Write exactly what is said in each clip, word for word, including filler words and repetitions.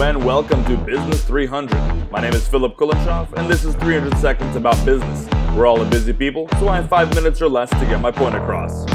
and welcome to Business three hundred. My name is Philip Kulenshoff, and this is three hundred seconds about business. We're all a busy people, so I have five minutes or less to get my point across.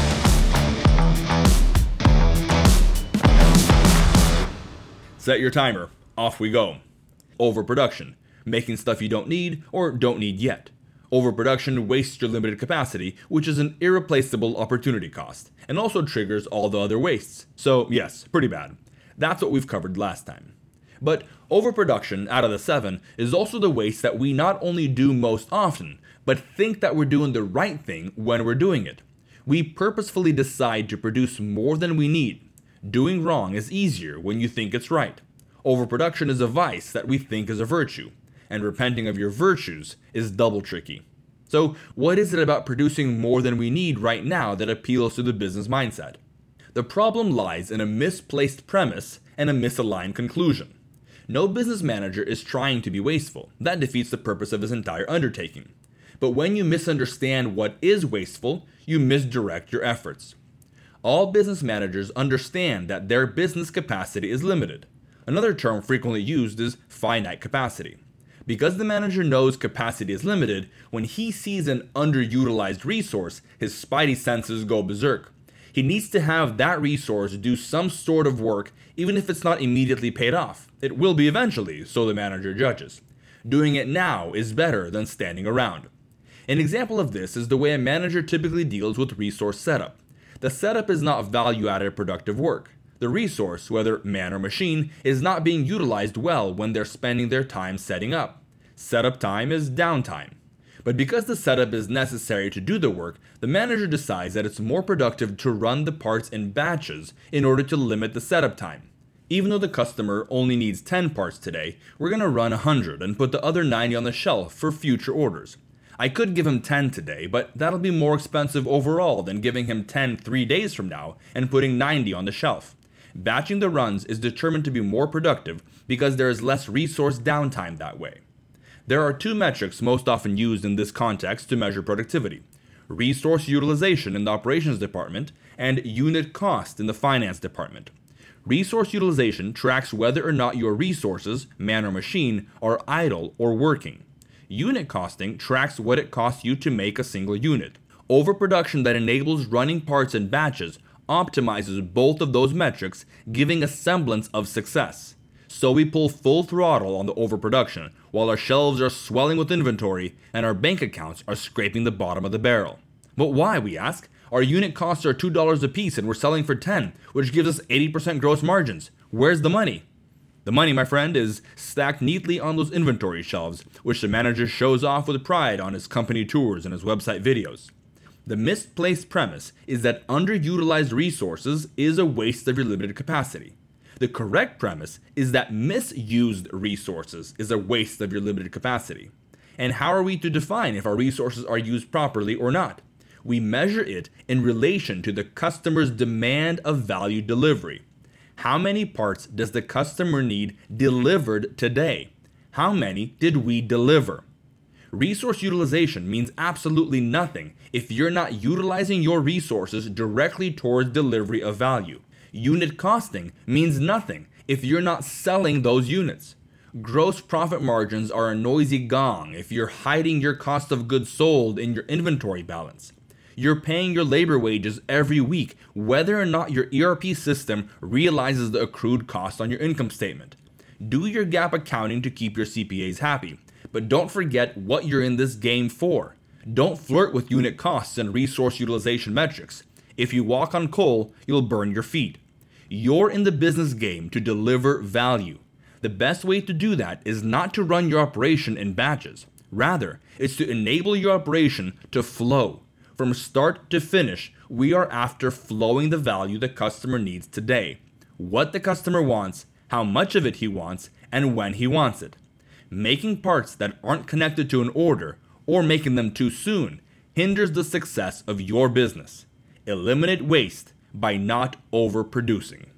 Set your timer. Off we go. Overproduction. Making stuff you don't need or don't need yet. Overproduction wastes your limited capacity, which is an irreplaceable opportunity cost, and also triggers all the other wastes. So yes, pretty bad. That's what we've covered last time. But overproduction, out of the seven, is also the waste that we not only do most often, but think that we're doing the right thing when we're doing it. We purposefully decide to produce more than we need. Doing wrong is easier when you think it's right. Overproduction is a vice that we think is a virtue, and repenting of your virtues is double tricky. So what is it about producing more than we need right now that appeals to the business mindset? The problem lies in a misplaced premise and a misaligned conclusion. No business manager is trying to be wasteful. That defeats the purpose of his entire undertaking. But when you misunderstand what is wasteful, you misdirect your efforts. All business managers understand that their business capacity is limited. Another term frequently used is finite capacity. Because the manager knows capacity is limited, when he sees an underutilized resource, his spidey senses go berserk. He needs to have that resource do some sort of work, even if it's not immediately paid off. It will be eventually, so the manager judges. Doing it now is better than standing around. An example of this is the way a manager typically deals with resource setup. The setup is not value-added productive work. The resource, whether man or machine, is not being utilized well when they're spending their time setting up. Setup time is downtime. But because the setup is necessary to do the work, the manager decides that it's more productive to run the parts in batches in order to limit the setup time. Even though the customer only needs ten parts today, we're going to run one hundred and put the other ninety on the shelf for future orders. I could give him ten today, but that'll be more expensive overall than giving him ten three days from now and putting ninety on the shelf. Batching the runs is determined to be more productive because there is less resource downtime that way. There are two metrics most often used in this context to measure productivity: resource utilization in the operations department and unit cost in the finance department. Resource utilization tracks whether or not your resources, man or machine, are idle or working. Unit costing tracks what it costs you to make a single unit. Overproduction that enables running parts in batches optimizes both of those metrics, giving a semblance of success. So we pull full throttle on the overproduction, while our shelves are swelling with inventory and our bank accounts are scraping the bottom of the barrel. But why, we ask? Our unit costs are two dollars a piece and we're selling for ten, which gives us eighty percent gross margins. Where's the money? The money, my friend, is stacked neatly on those inventory shelves, which the manager shows off with pride on his company tours and his website videos. The misplaced premise is that underutilized resources is a waste of your limited capacity. The correct premise is that misused resources is a waste of your limited capacity. And how are we to define if our resources are used properly or not? We measure it in relation to the customer's demand of value delivery. How many parts does the customer need delivered today? How many did we deliver? Resource utilization means absolutely nothing if you're not utilizing your resources directly towards delivery of value. Unit costing means nothing if you're not selling those units. Gross profit margins are a noisy gong if you're hiding your cost of goods sold in your inventory balance. You're paying your labor wages every week, whether or not your E R P system realizes the accrued cost on your income statement. Do your GAAP accounting to keep your C P As happy, but don't forget what you're in this game for. Don't flirt with unit costs and resource utilization metrics. If you walk on coal, you'll burn your feet. You're in the business game to deliver value. The best way to do that is not to run your operation in batches. Rather, it's to enable your operation to flow. From start to finish, we are after flowing the value the customer needs today. What the customer wants, how much of it he wants, and when he wants it. Making parts that aren't connected to an order, or making them too soon, hinders the success of your business. Eliminate waste by not overproducing.